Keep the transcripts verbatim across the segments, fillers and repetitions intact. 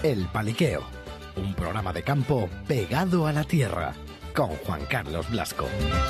El Paliqueo, un programa de campo pegado a la tierra, con Juan Carlos Blasco.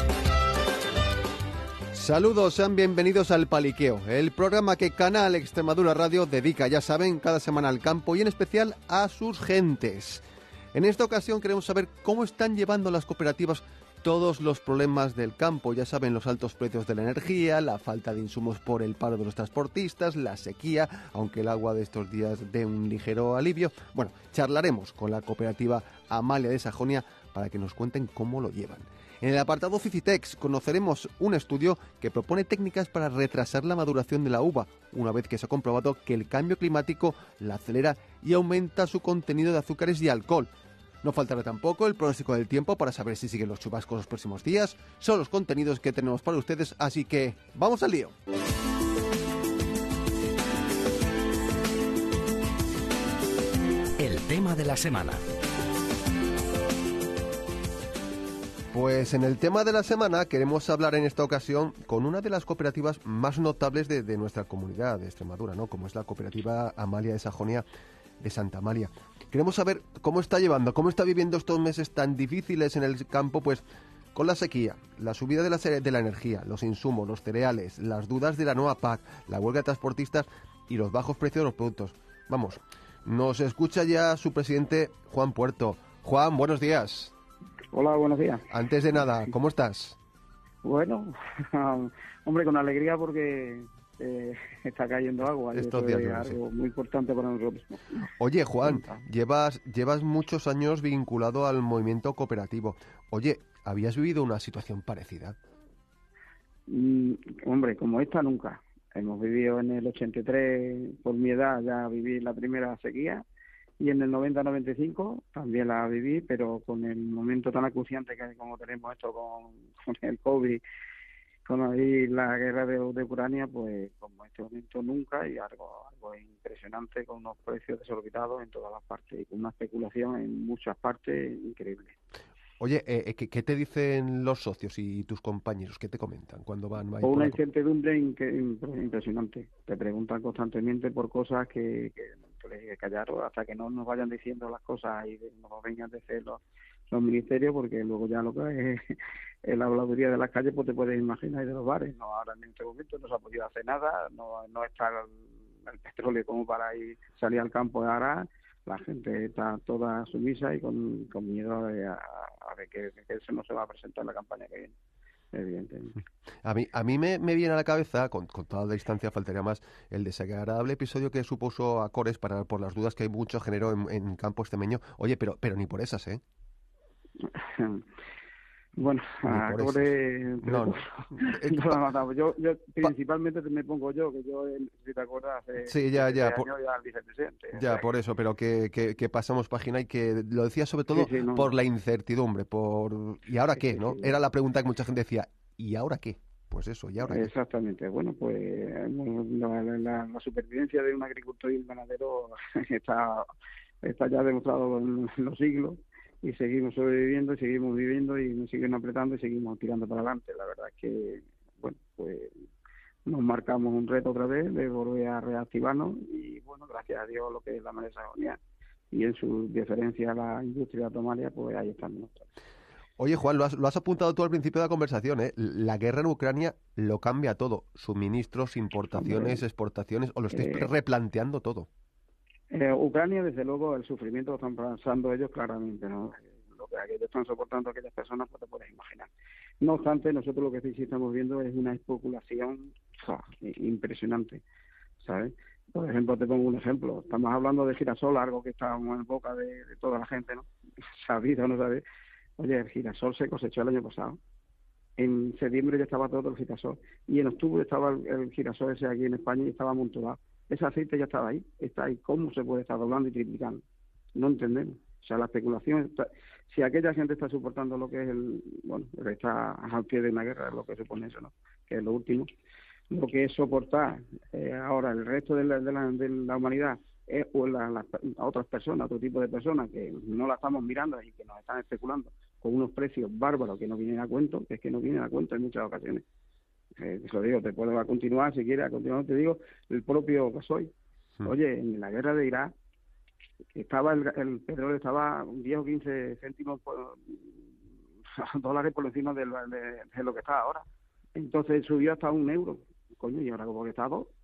Saludos, sean bienvenidos al Paliqueo, el programa que Canal Extremadura Radio dedica, ya saben, cada semana al campo y en especial a sus gentes. En esta ocasión queremos saber cómo están llevando las cooperativas todos los problemas del campo. Ya saben, los altos precios de la energía, la falta de insumos por el paro de los transportistas, la sequía, aunque el agua de estos días dé un ligero alivio. Bueno, charlaremos con la cooperativa Amalia de Sajonia para que nos cuenten cómo lo llevan. En el apartado Cicitex conoceremos un estudio que propone técnicas para retrasar la maduración de la uva, una vez que se ha comprobado que el cambio climático la acelera y aumenta su contenido de azúcares y alcohol. No faltará tampoco el pronóstico del tiempo para saber si siguen los chubascos los próximos días. Son los contenidos que tenemos para ustedes, así que ¡vamos al lío! El tema de la semana. Pues en el tema de la semana queremos hablar en esta ocasión con una de las cooperativas más notables de, de nuestra comunidad de Extremadura, ¿no? Como es la cooperativa Amalia de Sajonia de Santa Amalia. Queremos saber cómo está llevando, cómo está viviendo estos meses tan difíciles en el campo, pues con la sequía, la subida de la, de la energía, los insumos, los cereales, las dudas de la nueva P A C, la huelga de transportistas y los bajos precios de los productos. Vamos, nos escucha ya su presidente Juan Puerto. Juan, buenos días. Hola, buenos días. Antes de nada, ¿cómo estás? Bueno, hombre, con alegría porque eh, está cayendo agua. Estos y días eso no, es algo sí. muy importante para nosotros. Oye, Juan, llevas, llevas muchos años vinculado al movimiento cooperativo. Oye, ¿habías vivido una situación parecida? Mm, hombre, como esta nunca. Hemos vivido en el ochenta y tres, por mi edad ya viví la primera sequía, y en el noventa noventa y cinco también la viví, pero con el momento tan acuciante que como tenemos esto con, con el COVID, con ahí la guerra de, de Ucrania, pues como este momento nunca, y algo, algo impresionante, con unos precios desorbitados en todas las partes y con una especulación en muchas partes increíble. Oye, eh, ¿qué, ¿qué te dicen los socios y tus compañeros? ¿Qué te comentan cuando van? Con una incertidumbre impresionante. Te preguntan constantemente por coses que, que, que les hay que callar hasta que no nos vayan diciendo las cosas y nos vengan a decir los, los ministerios, porque luego ya lo que es la habladuría de las calles, pues te puedes imaginar, y de los bares. No, ahora en este momento no se ha podido hacer nada, no, no está el, el petróleo como para ir, salir al campo de arar. La gente está toda sumisa y con, con miedo a, a, a ver que, que eso no se va a presentar en la campaña que viene, evidentemente. A mí, a mí me, me viene a la cabeza, con, con toda la distancia faltaría más, el desagradable episodio que supuso Acores para, por las dudas que hay mucho generó en, en campo extremeño. Oye, pero, pero ni por esas, ¿eh? Bueno, a Core, no, no. no, yo, yo principalmente me pongo yo, que yo, si te acuerdas, hace sí, ya, ya, años por, ya al vicepresidente. Ya, o sea, por eso, pero que, que, que pasamos página y que lo decía sobre todo sí, sí, no, por la incertidumbre, por ¿y ahora sí, qué? Sí, ¿no? sí, Era la pregunta que mucha gente decía, ¿y ahora qué? Pues eso, ¿y ahora qué? Exactamente. Bueno, pues la, la, la supervivencia de un agricultor y un ganadero está, está ya demostrado en los siglos. Y seguimos sobreviviendo, y seguimos viviendo, y nos siguen apretando, y seguimos tirando para adelante. La verdad es que, bueno, pues nos marcamos un reto otra vez de volver a reactivarnos, y bueno, gracias a Dios, lo que es la Amalia de Sajonia, y en su diferencia a la industria tomaria, pues ahí estamos. Oye, Juan, lo has, lo has apuntado tú al principio de la conversación, ¿eh? La guerra en Ucrania lo cambia todo. Suministros, importaciones, Hombre, exportaciones, o lo estáis eh, replanteando todo. Eh, Ucrania, desde luego, el sufrimiento lo están pasando ellos claramente, ¿no? Lo que aquellos están soportando aquellas personas, pues te puedes imaginar. No obstante, nosotros lo que sí estamos viendo es una especulación ¡ja! impresionante, ¿sabes? Por ejemplo, te pongo un ejemplo. Estamos hablando de girasol, algo que está en boca de, de toda la gente, ¿no? Sabido o no sabe. Oye, el girasol se cosechó el año pasado. En septiembre ya estaba todo el girasol. Y en octubre estaba el, el girasol ese aquí en España y estaba amontonado. Ese aceite ya estaba ahí, está ahí. ¿Cómo se puede estar doblando y triplicando? No entendemos. O sea, la especulación, está, si aquella gente está soportando lo que es el, bueno, está al pie de una guerra, es lo que supone eso, ¿no? Que es lo último. Lo que es soportar eh, ahora el resto de la, de la, de la humanidad, es, o la, la, a otras personas, otro tipo de personas que no la estamos mirando y que nos están especulando con unos precios bárbaros que no vienen a cuento, que es que no vienen a cuento en muchas ocasiones. Eh, te lo digo, te puedo continuar, si quieres, a continuar te digo, el propio gasoil. Sí. Oye, en la guerra de Irak, estaba el, el petróleo estaba diez o quince céntimos por, dólares por encima de lo, de, de lo que está ahora. Entonces subió hasta un euro. Coño, y ahora como que está a dos.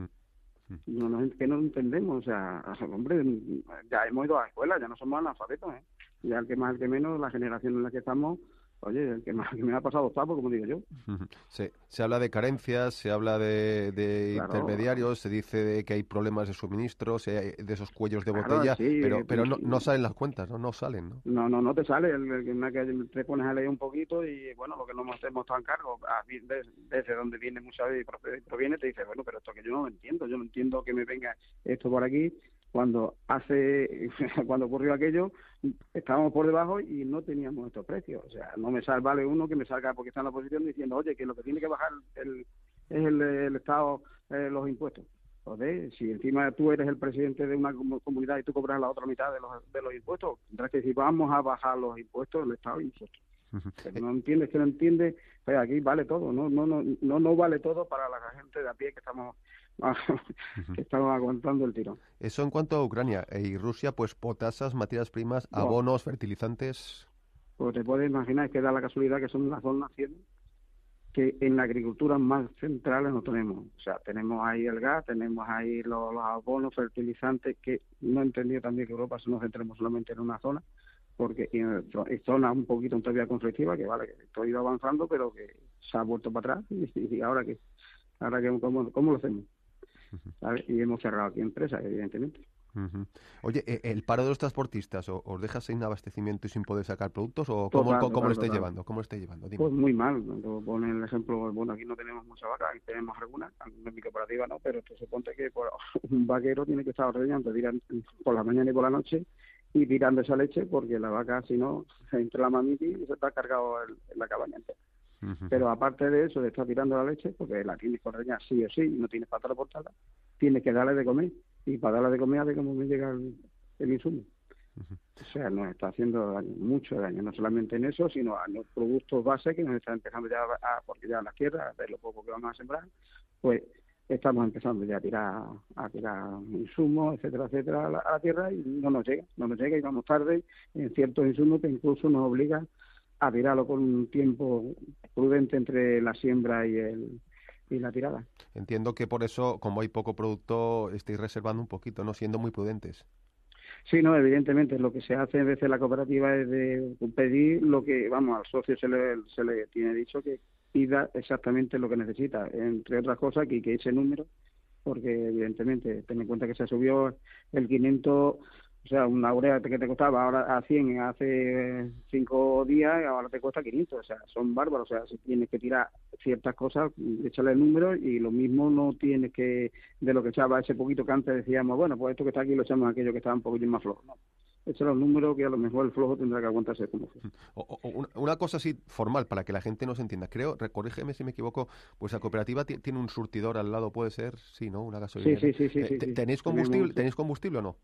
No, no, que no entendemos, o sea, hombre, ya hemos ido a la escuela, ya no somos analfabetos, ¿eh? Ya el que más, el que menos, la generación en la que estamos, oye, el que más que me ha pasado octavo, como digo yo. Se, se habla de carencias, se habla de, de claro, intermediarios, se dice de que hay problemas de suministros, de esos cuellos de claro, botella, sí, pero pero sí, no, no salen las cuentas, no no salen, ¿no? No, no, no te sale, el, el, el que te pones a leer un poquito y, bueno, lo que no hacemos tan cargo, desde, desde donde viene muchas veces y proviene, te dice, bueno, pero esto que yo no lo entiendo, yo no entiendo que me venga esto por aquí, cuando hace, cuando ocurrió aquello, estábamos por debajo y no teníamos estos precios, o sea, no me sale, vale uno que me salga porque está en la posición diciendo, oye, que lo que tiene que bajar el, es el, el Estado, eh, los impuestos. Joder, si encima tú eres el presidente de una comunidad y tú cobras la otra mitad de los de los impuestos, tendrás que decir, vamos a bajar los impuestos del Estado y nosotros. Pero no entiendes, que no entiende, pues aquí vale todo, no no no no no vale todo para la gente de a pie que estamos que estamos aguantando el tirón. Eso en cuanto a Ucrania y Rusia, pues potasas, materias primas, abonos, oh. fertilizantes. Pues te puedes imaginar que da la casualidad que son las dos naciones que en la agricultura más centrales no tenemos. O sea, tenemos ahí el gas, tenemos ahí los, los abonos, fertilizantes, que no he entendido también que Europa se nos centremos solamente en una zona, porque hay zonas un poquito todavía conflictivas, que vale, que estoy ido avanzando, pero que se ha vuelto para atrás, y, y ahora que ahora que ¿cómo, cómo lo hacemos? ¿Sabes? Y hemos cerrado aquí empresas, evidentemente. Uh-huh. Oye, ¿el paro de los transportistas os deja sin abastecimiento y sin poder sacar productos o cómo, total, cómo, cómo total, lo estáis total. llevando? ¿Cómo lo estáis llevando? Dime. Pues muy mal. Pone el ejemplo, bueno, aquí no tenemos mucha vaca, aquí tenemos algunas, en mi cooperativa no, pero tú suponte que pues, un vaquero tiene que estar ordeñando por la mañana y por la noche y tirando esa leche porque la vaca, si no, entre la mamita y se está cargado el, en la cabaña entera. Uh-huh. Pero aparte de eso, de estar tirando la leche, porque la tienes que ordeñar sí o sí, y no tienes para transportarla, tienes que darle de comer. Y para darle de comer, de cómo me llega el, el insumo. Uh-huh. O sea, nos está haciendo daño, mucho daño, no solamente en eso, sino a los productos base que nos están empezando ya a, porque ya las tierras, de lo poco que vamos a sembrar, pues estamos empezando ya a tirar a tirar insumos, etcétera, etcétera, a la, a la tierra y no nos llega, no nos llega y vamos tarde en ciertos insumos que incluso nos obligan a tirarlo con un tiempo prudente entre la siembra y el y la tirada. Entiendo que por eso, como hay poco producto, estáis reservando un poquito, ¿no? Siendo muy prudentes. Sí, no, evidentemente lo que se hace desde la cooperativa es de pedir lo que, vamos, al socio se le, se le tiene dicho que pida exactamente lo que necesita, entre otras cosas que, que ese número, porque evidentemente ten en cuenta que se subió el quinientos, o sea, una urea que te costaba ahora a cien hace cinco días, ahora te cuesta quinientos, o sea, son bárbaros, o sea, si tienes que tirar ciertas cosas, échale el número y lo mismo no tienes que, de lo que echaba ese poquito que antes decíamos, bueno, pues esto que está aquí lo echamos a aquello que estaba un poquito más flojo, no. Échale los números que a lo mejor el flojo tendrá que aguantarse como fue. O, o, una cosa así formal para que la gente nos entienda, creo, corrígeme si me equivoco, pues la cooperativa t- tiene un surtidor al lado, puede ser, sí, ¿no? Una gasolinera. Sí, sí, sí, sí, eh, sí, ¿Tenéis sí. combustible, ¿tenéis combustible o no?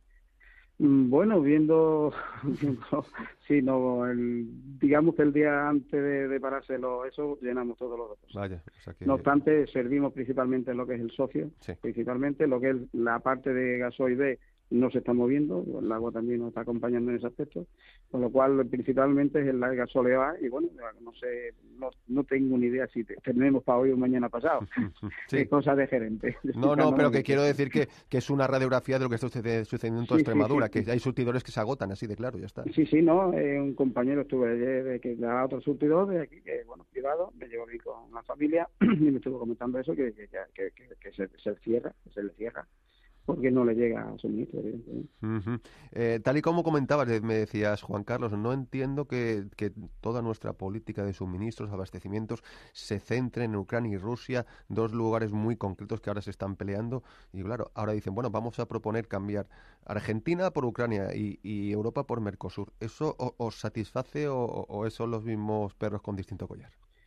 Bueno, viendo, viendo sí, no, el, digamos que el día antes de, de parárselo, eso, llenamos todos los datos. Vaya, o sea que... No obstante, servimos principalmente en lo que es el socio, sí. principalmente lo que es la parte de gasoil B no se está moviendo, el agua también nos está acompañando en ese aspecto, con lo cual principalmente es el gasóleo A y bueno, no sé, no, no tengo ni idea si te, tenemos para hoy o mañana pasado, sí. Es cosa de gerente. No, no, pero que quiero decir que, que es una radiografía de lo que está sucediendo en toda sí, Extremadura, sí, sí, que sí. Hay surtidores que se agotan, así de claro, ya está. Sí, sí, no, eh, un compañero estuve ayer de que da otro surtidor de aquí, que bueno, privado, me llevo aquí con la familia y me estuvo comentando eso, que, que, que, que, que se, se cierra, que se le cierra. Porque no le llega a suministro, evidentemente. Uh-huh. Eh, tal y como comentabas, me decías, Juan Carlos, no entiendo que, que toda nuestra política de suministros, abastecimientos, se centre en Ucrania y Rusia, dos lugares muy concretos que ahora se están peleando. Y claro, ahora dicen, bueno, vamos a proponer cambiar Argentina por Ucrania y, y Europa por Mercosur. ¿Eso o, os satisface o, o son los mismos perros con distinto collar?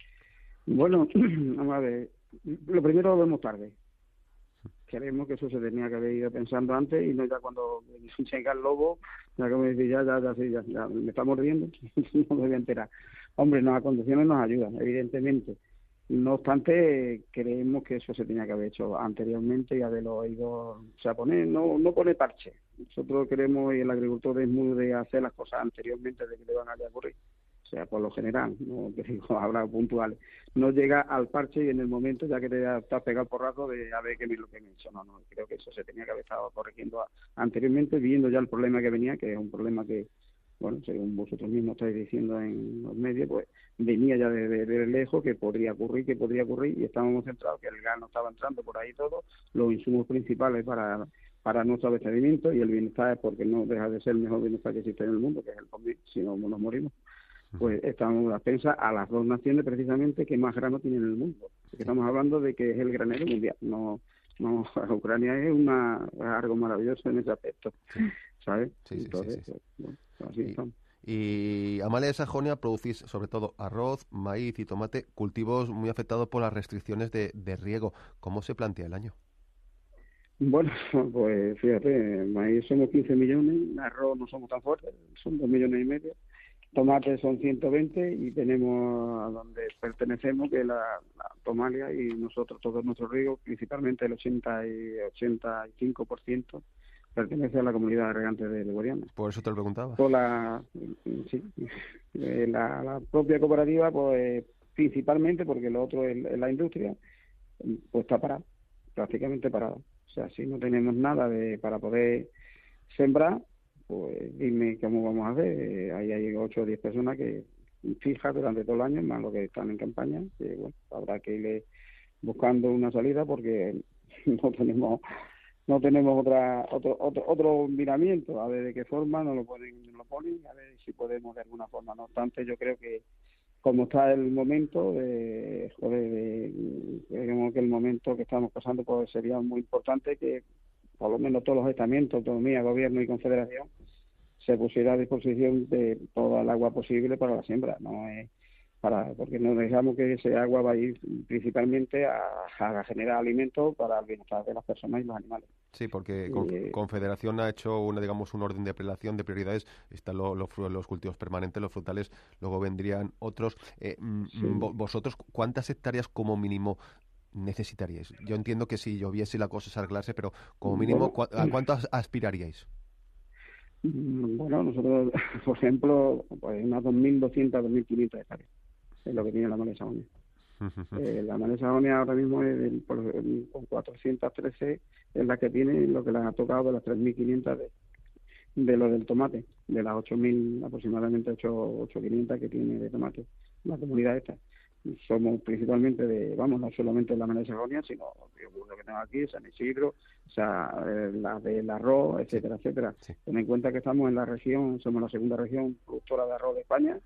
Bueno, vamos a ver. Lo primero lo vemos tarde. Creemos que eso se tenía que haber ido pensando antes y no ya cuando llega el lobo, ya que me dice, ya, ya, ya, sí, ya, ya, me está mordiendo, no me voy a enterar. Hombre, las condiciones nos ayudan, evidentemente. No obstante, creemos que eso se tenía que haber hecho anteriormente y haberlo oído, o sea, poner, no, no poner parche. Nosotros queremos, y el agricultor es muy de hacer las cosas anteriormente de que le van a ocurrir. O sea, por lo general, no te digo, habrá puntuales. No llega al parche y en el momento ya que te estás pegado porrazo de a ver qué me lo que me he hecho. No, no, creo que eso se tenía que haber estado corrigiendo a, anteriormente, viendo ya el problema que venía, que es un problema que, bueno, según vosotros mismos estáis diciendo en los medios, pues venía ya de, de, de lejos, que podría ocurrir, que podría ocurrir, y estábamos centrados que el gas no estaba entrando por ahí todo, los insumos principales para para nuestro abastecimiento, y el bienestar es porque no deja de ser el mejor bienestar que existe en el mundo, que es el comer, si no nos morimos. Pues estamos a pensa a las dos naciones precisamente que más grano tienen en el mundo. Porque estamos hablando de que es el granero mundial. No, no, Ucrania es una es algo maravilloso en ese aspecto, sí. ¿Sabes? Sí, sí, Entonces, sí, sí, sí. Pues, bueno, así y, estamos. Y Amalia de Sajonia producís sobre todo arroz, maíz y tomate, cultivos muy afectados por las restricciones de, de riego. ¿Cómo se plantea el año? Bueno, pues fíjate, maíz somos quince millones, arroz no somos tan fuertes, son dos millones y medio. Tomates son ciento veinte y tenemos a donde pertenecemos, que es la, la Tomalia, y nosotros, todos nuestros ríos, principalmente el ochenta y ochenta y cinco por ciento pertenece a la comunidad de regantes del Guadiana. Por eso te lo preguntaba. Por la, sí, la, la propia cooperativa, pues principalmente porque lo otro es, es la industria, pues está parada, prácticamente parada. O sea, si no tenemos nada de para poder sembrar, pues dime cómo vamos a hacer. Ahí hay ocho o diez personas que fijas durante todo el año, más los que están en campaña, que bueno, habrá que ir buscando una salida porque no tenemos no tenemos otra otro otro otro miramiento, a ver de qué forma nos lo ponen, nos lo ponen, a ver si podemos de alguna forma. No obstante, yo creo que como está el momento de, joder, de, digamos que el momento que estamos pasando, pues sería muy importante que por lo menos todos los estamentos, autonomía, gobierno y confederación, se pusiera a disposición de toda el agua posible para la siembra, no es para porque no dejamos que ese agua va a ir principalmente a, a generar alimentos para el bienestar de las personas y los animales. Sí, porque eh, Confederación ha hecho una, digamos, un orden de prelación de prioridades. Están lo, lo, los cultivos permanentes, los frutales, luego vendrían otros. Eh, sí. ¿Vosotros cuántas hectáreas como mínimo necesitaríais? Yo entiendo que si lloviese la cosa es arreglarse, pero como mínimo, bueno, ¿a cuánto aspiraríais? Bueno, nosotros, por ejemplo, pues unas dos mil doscientas, dos mil quinientas hectáreas es lo que tiene la Amalia Sajonia. eh, la Amalia Sajonia ahora mismo es del, por, con cuatrocientas trece es la que tiene lo que le ha tocado de las tres mil quinientas de, de lo del tomate, de las ocho mil, aproximadamente ocho mil quinientas que tiene de tomate la comunidad esta. Somos principalmente de, vamos, no solamente de la Amalia Sajonia, sino lo que tengo aquí, San Isidro, o sea, eh, la del arroz, etcétera, sí. etcétera. Sí. Ten en cuenta que estamos en la región, somos la segunda región productora de arroz de España,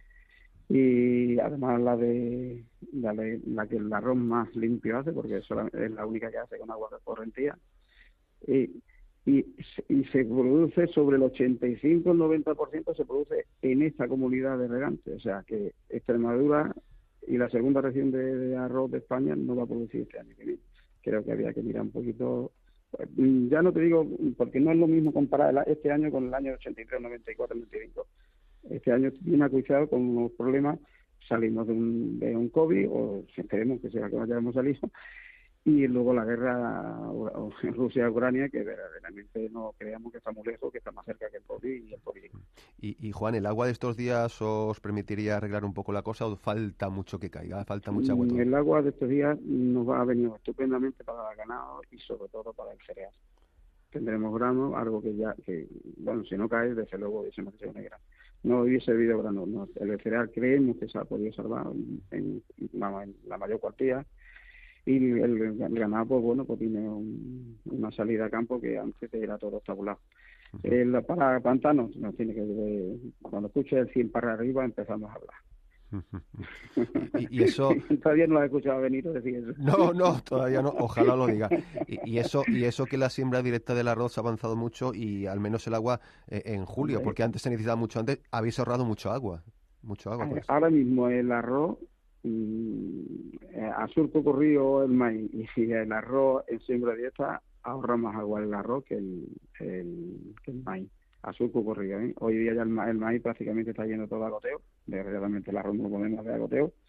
y además la de la, de, la que el arroz más limpio hace, porque es la única que hace con agua de correntía, y, y, y se produce sobre el ochenta y cinco al noventa por ciento se produce en esta comunidad de regantes, o sea que Extremadura y la segunda región de, de arroz de España no va a producir este año que viene. Creo que había que mirar un poquito, ya no te digo, porque no es lo mismo comparar este año con el año ochenta y tres, noventa y cuatro, noventa y cinco. Este año viene acuciado con unos problemas, salimos de un, de un COVID, o esperemos que sea que hayamos salido, y luego la guerra en Rusia-Ucrania, que verdaderamente no creamos que está muy lejos, que está más cerca que el COVID y el COVID. Y, y Juan, ¿el agua de estos días os permitiría arreglar un poco la cosa o falta mucho que caiga? ¿Falta mucha agua todavía? El agua de estos días nos va a venir estupendamente para el ganado y sobre todo para el cereal. Tendremos grano, algo que ya, que bueno, si no cae, desde luego hubiésemos que ser negra. No hubiese habido grano, no. El cereal creemos que se ha podido salvar en, en, la, en la mayor cuantía, y el, el ganado, pues bueno, pues tiene un, una salida a campo que antes era todo tabulado. Uh-huh. El, para pantanos, no tiene que ver, cuando escuche el cien para arriba empezamos a hablar. y, y eso todavía no lo he escuchado a Benito decir eso. No, no, todavía no, ojalá lo diga. Y, y eso y eso que la siembra directa del arroz ha avanzado mucho, y al menos el agua eh, en julio, porque antes se necesitaba mucho antes, habéis ahorrado mucho agua, mucho agua. Pues. Ahora mismo el arroz mmm, a surco corrido el maíz, y el arroz en siembra directa ahorra más agua el arroz que el, el, que el maíz. A surco corrido, ¿eh? Hoy día ya el, ma el maíz prácticamente está yendo todo a goteo, desgraciadamente el arroz no lo podemos hacer a goteo,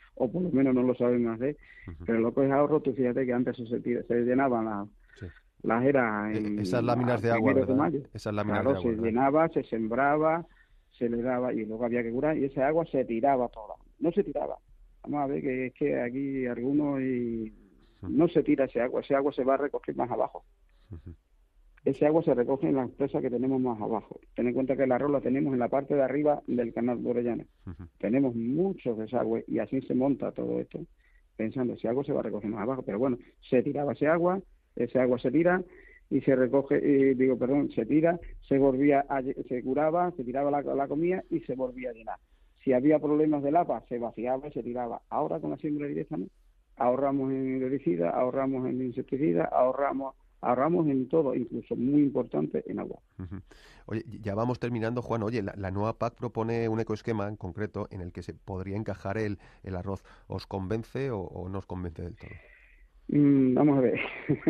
o por lo menos no lo saben hacer. Uh-huh. Pero lo que es ahorro, tú fíjate que antes se, tira, se llenaban las, sí. las eras en esas láminas de agua, ¿verdad? De mayo. Esas láminas claro, de agua, se ¿verdad? llenaba, se sembraba, se le daba y luego había que curar y esa agua se tiraba toda. No se tiraba. Vamos a ver que es que aquí algunos y no se tira ese agua, ese agua se va a recoger más abajo. Uh-huh. Ese agua se recoge en las presas que tenemos más abajo. Ten en cuenta que el arroz lo tenemos en la parte de arriba del canal de Orellana. Uh-huh. Tenemos muchos desagües y así se monta todo esto, pensando ese agua se va a recoger más abajo. Pero bueno, se tiraba ese agua, ese agua se tira y se recoge, eh, digo, perdón, se tira, se volvía, a, se curaba, se tiraba la, la comida y se volvía a llenar. Si había problemas de lapa, se vaciaba y se tiraba. Ahora con la siembra directa, ¿no? Ahorramos en herbicida, ahorramos en insecticida, ahorramos... ahorramos en todo, incluso muy importante en agua. Uh-huh. Oye, ya vamos terminando, Juan. Oye, la, la nueva P A C propone un ecoesquema en concreto en el que se podría encajar el, el arroz. ¿Os convence o, o no os convence del todo? Mm, vamos a ver.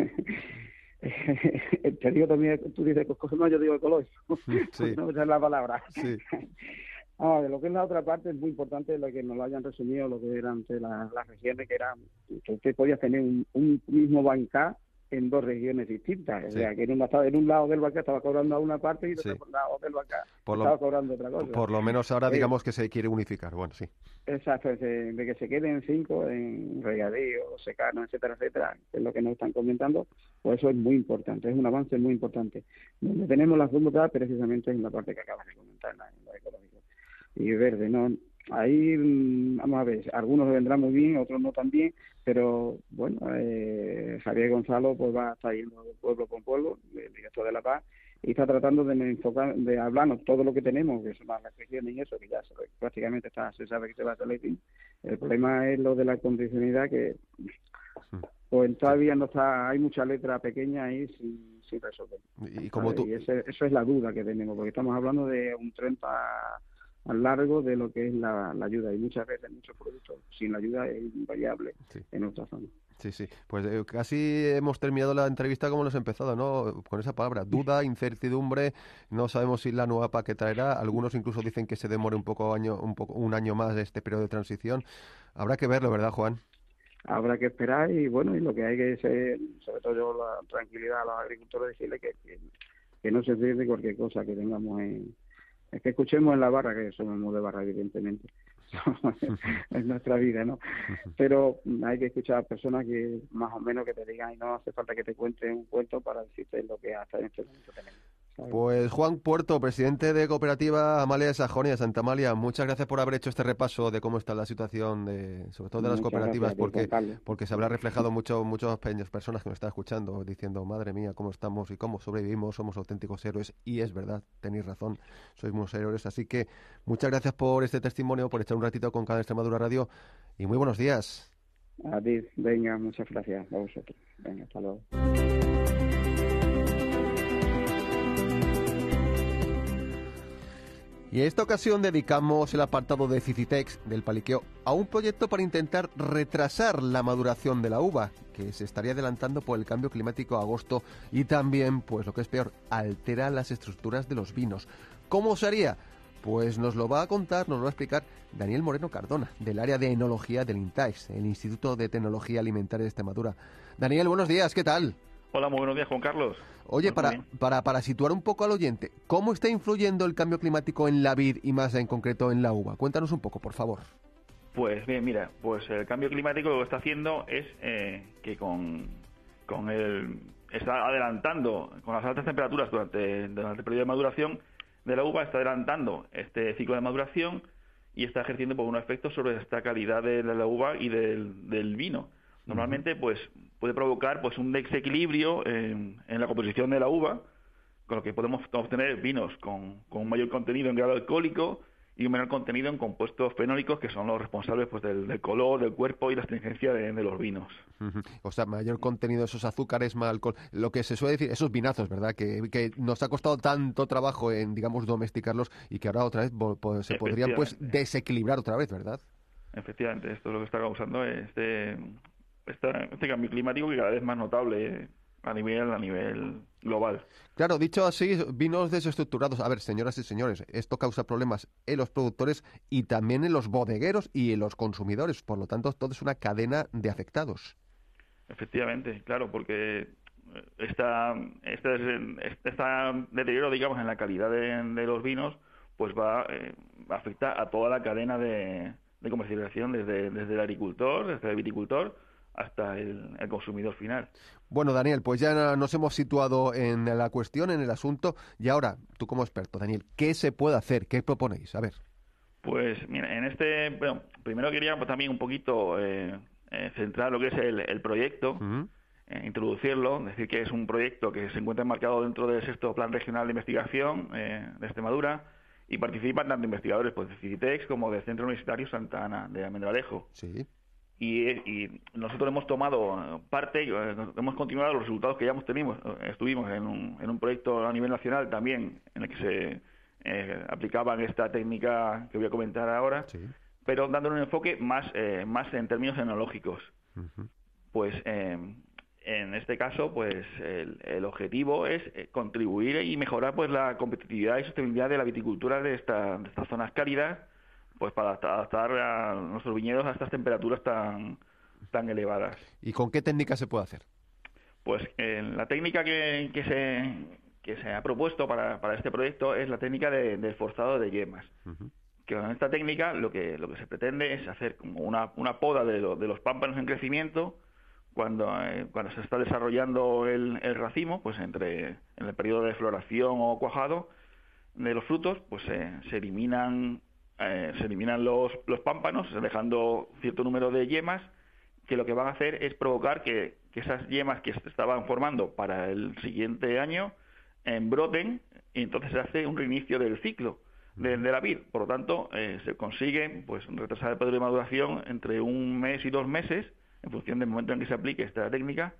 Te digo también, tú dices ecoesquema, yo digo ecológico. Sí. No esa es la palabra. Sí. Ah, de lo que es la otra parte es muy importante lo que nos lo hayan resumido, lo que eran las, las regiones, que eran que usted podía tener un, un mismo banca en dos regiones distintas, o sí. sea, que en, una, en un lado del Banca estaba cobrando a una parte y en sí. otro lado del Banca estaba lo, cobrando otra cosa. Por lo menos ahora eh, digamos que se quiere unificar, bueno, sí. Exacto, de, de que se queden cinco en regadío, secano, etcétera, etcétera, que es lo que nos están comentando, pues eso es muy importante, es un avance muy importante. Donde tenemos las dudas precisamente en la parte que acabas de comentar, en lo ecológico. Y verde, ¿no? Ahí, vamos a ver, algunos vendrán muy bien, otros no tan bien, pero bueno, eh, Javier Gonzalo pues va a estar yendo pueblo con pueblo, el director de la P A C, y está tratando de enfocar, de hablarnos todo lo que tenemos, que son las restricciones y eso, que ya se, prácticamente está, se sabe que se va a hacer el fin. El problema es lo de la condicionalidad, que pues todavía no está, hay mucha letra pequeña ahí sin, sin resolver. Y como tú... Y ese, eso es la duda que tenemos, porque estamos hablando de un treinta al largo de lo que es la, la ayuda, y muchas veces muchos productos sin la ayuda es invariable sí. en nuestra zona. Sí, sí, pues eh, casi hemos terminado la entrevista como hemos empezado, ¿no? Con esa palabra, duda, incertidumbre, no sabemos si la nueva P A C que traerá, algunos incluso dicen que se demore un poco año, un poco un año más de este periodo de transición. Habrá que verlo, ¿verdad, Juan? Habrá que esperar y bueno, y lo que hay que ser, sobre todo yo, la tranquilidad a los agricultores, decirles que, que, que no se pierde cualquier cosa que tengamos en... Es que escuchemos en la barra, que somos de barra, evidentemente. Es nuestra vida, ¿no? Pero hay que escuchar a personas que más o menos que te digan, y no hace falta que te cuenten un cuento para decirte lo que hasta en este momento tenemos. ¿sabes? Pues Juan Puerto, presidente de Cooperativa Amalia de Sajonia, Santa Amalia, muchas gracias por haber hecho este repaso de cómo está la situación, de, sobre todo de las muchas cooperativas, gracias, porque porque se habrá reflejado mucho muchas personas que nos están escuchando diciendo, madre mía, cómo estamos y cómo sobrevivimos, somos auténticos héroes, y es verdad, tenéis razón, sois unos héroes, así que muchas gracias por este testimonio, por echar un ratito con Canal Extremadura Radio, y muy buenos días. A ti, venga, muchas gracias a vosotros. Venga, hasta luego. Y en esta ocasión dedicamos el apartado de Cicitex del Paliqueo a un proyecto para intentar retrasar la maduración de la uva, que se estaría adelantando por el cambio climático a agosto y también, pues lo que es peor, altera las estructuras de los vinos. ¿Cómo se haría? Pues nos lo va a contar, nos lo va a explicar Daniel Moreno Cardona, del área de enología del INTAEX, el Instituto de Tecnología Alimentaria de Extremadura. Daniel, buenos días, ¿qué tal? Hola, muy buenos días, Juan Carlos. Oye, pues para, para, para situar un poco al oyente, ¿cómo está influyendo el cambio climático en la vid y más en concreto en la uva? Cuéntanos un poco, por favor. Pues bien, mira, pues el cambio climático lo que está haciendo es eh, que con, con el... está adelantando, con las altas temperaturas durante, durante el periodo de maduración de la uva, está adelantando este ciclo de maduración y está ejerciendo pues, un efecto sobre esta calidad de la uva y del, del vino. Normalmente pues puede provocar pues un desequilibrio en, en la composición de la uva, con lo que podemos obtener vinos con, con un mayor contenido en grado alcohólico y un menor contenido en compuestos fenólicos, que son los responsables pues del, del color, del cuerpo y la astringencia de, de los vinos. Uh-huh. O sea, mayor contenido de esos azúcares, más alcohol, lo que se suele decir, esos vinazos, ¿verdad? Que, que nos ha costado tanto trabajo en, digamos, domesticarlos y que ahora otra vez pues, se podrían pues desequilibrar otra vez, ¿verdad? Efectivamente, esto es lo que está causando este... Este, este cambio climático que cada vez es más notable a nivel, a nivel global. Claro, dicho así, vinos desestructurados. A ver, señoras y señores, esto causa problemas en los productores y también en los bodegueros y en los consumidores. Por lo tanto, todo es una cadena de afectados. Efectivamente, claro, porque esta, este, este deterioro, digamos, en la calidad de, de los vinos, pues va eh, afecta a toda la cadena de, de comercialización, desde, desde el agricultor, desde el viticultor, hasta el, el consumidor final. Bueno, Daniel, pues ya nos hemos situado en la cuestión, en el asunto, y ahora, tú como experto, Daniel, ¿qué se puede hacer? ¿Qué proponéis? A ver. Pues, mira, en este, bueno, primero quería pues, también un poquito eh, eh, centrar lo que es el, el proyecto, uh-huh. eh, introducirlo, decir que es un proyecto que se encuentra enmarcado dentro del sexto Plan Regional de Investigación eh, de Extremadura, y participan tanto investigadores pues, de Civitex como del Centro Universitario Santa Ana de Almendralejo. Sí. Y, y nosotros hemos tomado parte, hemos continuado los resultados que ya hemos tenido. Estuvimos en un, en un proyecto a nivel nacional también, en el que se eh, aplicaban esta técnica que voy a comentar ahora, sí. pero dándole un enfoque más, eh, más en términos enológicos. Uh-huh. Pues eh, en este caso, pues el, el objetivo es contribuir y mejorar pues la competitividad y sostenibilidad de la viticultura de, esta, de estas zonas cálidas, pues para adaptar a nuestros viñedos a estas temperaturas tan tan elevadas. ¿Y con qué técnica se puede hacer? Pues eh, la técnica que, que se que se ha propuesto para, para este proyecto es la técnica de, de forzado de yemas. Uh-huh. Que con esta técnica lo que lo que se pretende es hacer como una, una poda de, lo, de los pámpanos en crecimiento cuando eh, cuando se está desarrollando el, el racimo, pues entre en el periodo de floración o cuajado de los frutos, pues eh, se eliminan Eh, se eliminan los, los pámpanos, dejando cierto número de yemas, que lo que van a hacer es provocar que, que esas yemas que se estaban formando para el siguiente año eh, broten, y entonces se hace un reinicio del ciclo de, de la vid. Por lo tanto, eh, se consigue pues retrasar el periodo de maduración entre un mes y dos meses, en función del momento en que se aplique esta técnica,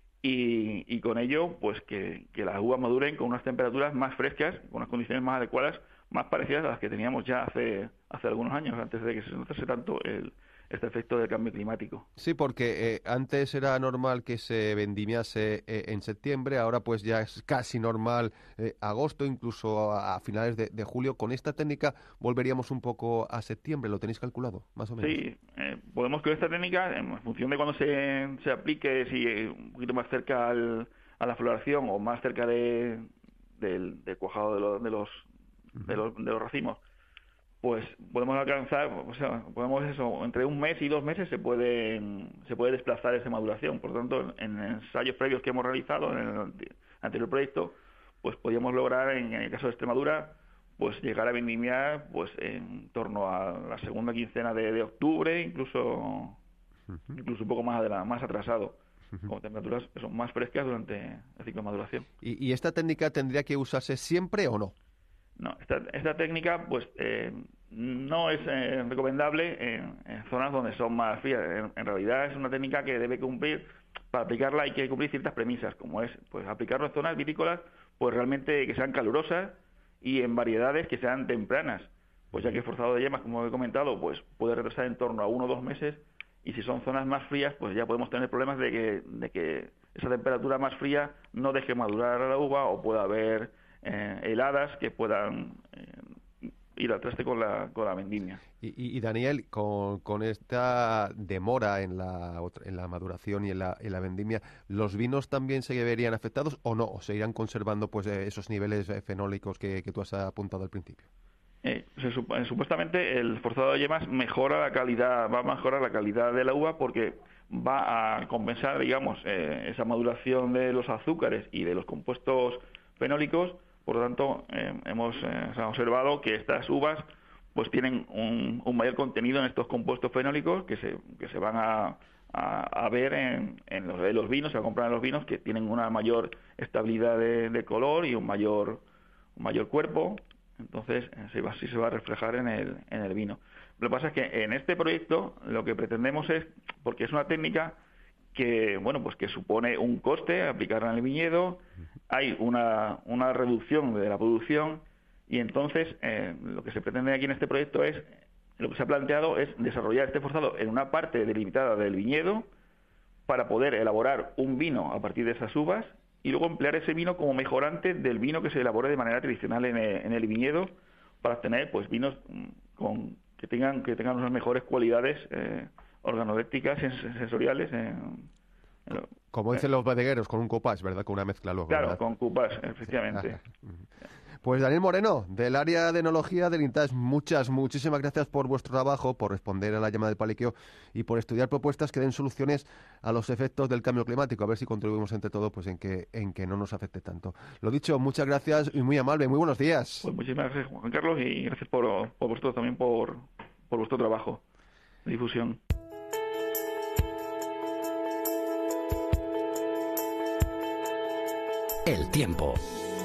y, y con ello, pues que, que las uvas maduren con unas temperaturas más frescas, con unas condiciones más adecuadas, más parecidas a las que teníamos ya hace hace algunos años, antes de que se notase tanto el, este efecto del cambio climático. Sí, porque eh, antes era normal que se vendimiase eh, en septiembre, ahora pues ya es casi normal eh, agosto, incluso a, a finales de, de julio. Con esta técnica volveríamos un poco a septiembre, ¿lo tenéis calculado, más o menos? Sí, eh, podemos con esta técnica, en función de cuando se, se aplique, si un poquito más cerca al, a la floración o más cerca de, del, del cuajado de, lo, de los De los, de los racimos, pues podemos alcanzar, o sea, podemos eso, entre un mes y dos meses se puede se puede desplazar esa maduración. Por lo tanto, en ensayos previos que hemos realizado en el anterior proyecto, pues podíamos lograr, en el caso de Extremadura, pues llegar a vendimiar pues en torno a la segunda quincena de, de octubre, incluso uh-huh. incluso un poco más adelante, más atrasado, uh-huh. con temperaturas que son más frescas durante el ciclo de maduración. ¿Y, y esta técnica tendría que usarse siempre o no? No, esta, esta técnica pues eh, no es eh, recomendable en, en zonas donde son más frías. En, en realidad es una técnica que debe cumplir, para aplicarla hay que cumplir ciertas premisas, como es pues aplicarlo en zonas vitícolas pues realmente que sean calurosas y en variedades que sean tempranas, pues ya que el forzado de yemas, como he comentado, pues puede retrasar en torno a uno o dos meses, y si son zonas más frías pues ya podemos tener problemas de que, de que esa temperatura más fría no deje madurar la uva, o pueda haber Eh, heladas que puedan eh, ir al traste con la, con la vendimia. Y, y, y Daniel, con, con esta demora en la, en la maduración y en la, en la vendimia, ¿los vinos también se verían afectados o no? ¿O se irán conservando pues esos niveles fenólicos que, que tú has apuntado al principio? Eh, se, supuestamente el forzado de yemas mejora la calidad, va a mejorar la calidad de la uva, porque va a compensar, digamos, eh, esa maduración de los azúcares y de los compuestos fenólicos. Por lo tanto, eh, hemos eh, observado que estas uvas pues tienen un, un mayor contenido en estos compuestos fenólicos que se que se van a, a, a ver en, en, los, en los vinos, se va a comprar en los vinos, que tienen una mayor estabilidad de, de color y un mayor un mayor cuerpo. Entonces, se va, sí se va a reflejar en el, en el vino. Lo que pasa es que en este proyecto lo que pretendemos es, porque es una técnica que bueno pues que supone un coste aplicarla en el viñedo, hay una, una reducción de la producción, y entonces eh, lo que se pretende aquí en este proyecto es, lo que se ha planteado es desarrollar este forzado en una parte delimitada del viñedo, para poder elaborar un vino a partir de esas uvas y luego emplear ese vino como mejorante del vino que se elabore de manera tradicional en el, en el viñedo, para obtener pues vinos con que tengan que tengan unas mejores cualidades eh, organolépticas, sensoriales. Eh, como dicen los bodegueros, con un cupás, ¿verdad? Con una mezcla luego. Claro, ¿verdad? con cupás, efectivamente. Pues Daniel Moreno, del área de enología del INTAS, muchas, muchísimas gracias por vuestro trabajo, por responder a la llamada del Paliqueo y por estudiar propuestas que den soluciones a los efectos del cambio climático, a ver si contribuimos entre todos pues en que en que no nos afecte tanto. Lo dicho, muchas gracias y muy amable, muy buenos días. Pues muchísimas gracias, Juan Carlos, y gracias por, por vosotros también por, por vuestro trabajo de difusión. El tiempo.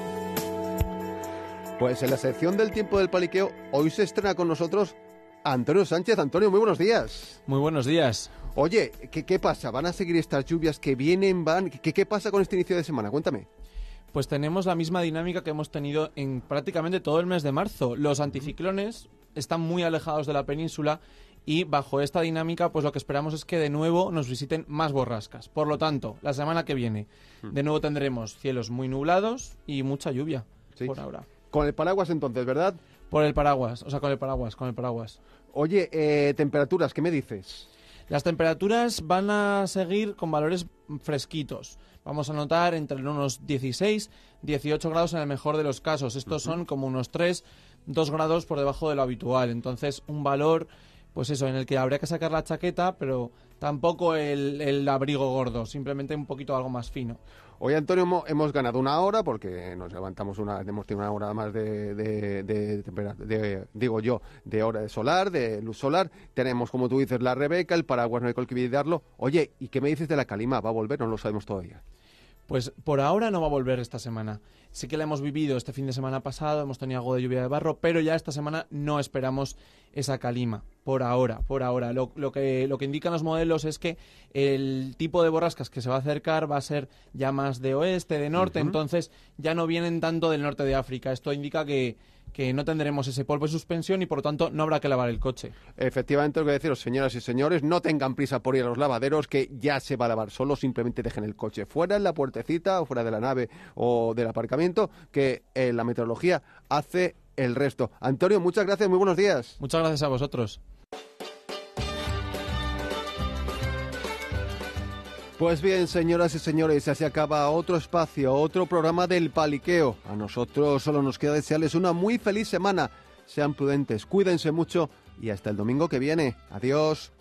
Pues en la sección del tiempo del Paliqueo, hoy se estrena con nosotros Antonio Sánchez. Antonio, muy buenos días. Muy buenos días. Oye, ¿qué, qué pasa? ¿Van a seguir estas lluvias que vienen, van? ¿Qué, qué pasa con este inicio de semana? Cuéntame. Pues tenemos la misma dinámica que hemos tenido en prácticamente todo el mes de marzo. Los anticiclones están muy alejados de la península y bajo esta dinámica pues lo que esperamos es que de nuevo nos visiten más borrascas. Por lo tanto, la semana que viene de nuevo tendremos cielos muy nublados y mucha lluvia, sí, por ahora. Con el paraguas entonces, ¿verdad? Por el paraguas, o sea, con el paraguas, con el paraguas. Oye, eh, temperaturas, ¿qué me dices? Las temperaturas van a seguir con valores fresquitos. Vamos a notar entre unos dieciséis, dieciocho grados en el mejor de los casos. Estos uh-huh. son como unos tres, dos grados por debajo de lo habitual. Entonces, un valor, pues eso, en el que habría que sacar la chaqueta, pero tampoco el, el abrigo gordo, simplemente un poquito algo más fino. Hoy, Antonio, hemos ganado una hora porque nos levantamos una, hemos tenido una hora más de, de, de, de, de, digo yo, de hora de solar, de luz solar. Tenemos, como tú dices, la Rebeca, el paraguas no hay que olvidarlo. Oye, ¿y qué me dices de la calima? ¿Va a volver? No lo sabemos todavía. Pues por ahora no va a volver esta semana. Sí que la hemos vivido este fin de semana pasado, hemos tenido algo de lluvia de barro, pero ya esta semana no esperamos esa calima. Por ahora, por ahora. Lo, lo, que, lo que indican los modelos es que el tipo de borrascas que se va a acercar va a ser ya más de oeste, de norte, uh-huh. entonces ya no vienen tanto del norte de África. Esto indica que, que no tendremos ese polvo de suspensión y por lo tanto no habrá que lavar el coche. Efectivamente, lo que deciros, señoras y señores, no tengan prisa por ir a los lavaderos, que ya se va a lavar solo, simplemente dejen el coche fuera en la puertecita o fuera de la nave o del aparcamiento, que eh, la meteorología hace el resto. Antonio, muchas gracias, muy buenos días. Muchas gracias a vosotros. Pues bien, señoras y señores, así acaba otro espacio, otro programa del Paliqueo. A nosotros solo nos queda desearles una muy feliz semana. Sean prudentes, cuídense mucho y hasta el domingo que viene. Adiós.